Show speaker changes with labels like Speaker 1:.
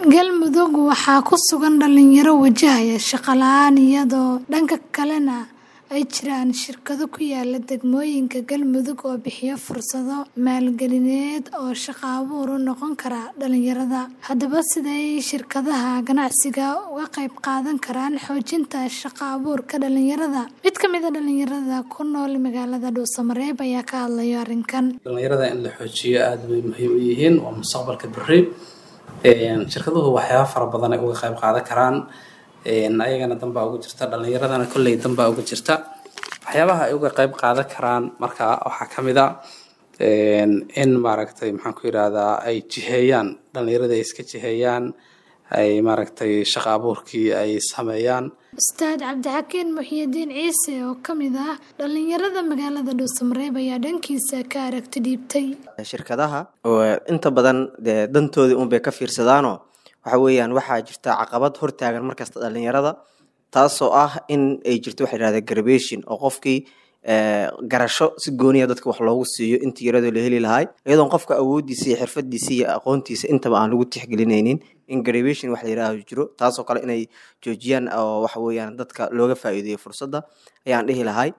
Speaker 1: Galmudug waxaa ku sugan dhalinyaro wajahaya shaqo la'aan iyadoo dhanka kalena ay jiraan shirkado ku yaala degmooyinka Galmudug oo bixiya fursado maalgelineed oo shaqo abuur u noqon kara dhalinyarada. Haddaba sidee shirkadaha ganacsiga uga qayb qaadan karaan xoojinta shaqo abuurka dhalinyarada? Mid ka mid ah dhalinyarada ku nool magaalada Dhuusamareeb ayaa ka hadlaya arrinkan.
Speaker 2: Dhalinyarada in la xoojiyo aad bay muhiim u yihiin waa mustaqbalka berri. Shirkaduhu waxyaabo fara badan ay uga qayb qaadan karaan ayagana dan baa ugu jirta dhalinyaradana kolley dan baa ugu jirta waxyaabaha ay uga qayb qaadan karaan marka waxaa ka mid ah in maaragtay maxaan ku yiraahdaa ay jiheeyaan dhalinyarada ay iska jiheeyaan ay maaragtay shaqo abuurkii ay sameeyaan.
Speaker 1: Ustaad Cabdixakiin Muxyidiin Ciise oo ka mid ah dhalinyarada magaalada Dhuusamareeb ayaa dhankiisa ka aragti dhiibtay.
Speaker 3: Shirkadaha oo inta badan dantoodii un bay ka fiirsadaanoo waxa weeyaan waxaa jirta caqabad hortaagan markasta dhalinyarada taasoo ah in ay jirto waxa la yiraahdaa graduation oo qofkii garasho si gooniya dadka wax loogu siiyo intii yarada la heli lahaay iyadoo qofka awoodiisa iyo xirfadiisa iyo aqoontiisa intaba aan lagu tixgelinaynin in graduation wax la yiraahdo jiro taasoo kale inay joojiyaan oo waxa weeyaan dadka looga faa'iideeyo fursadda ayaan dhihi lahaay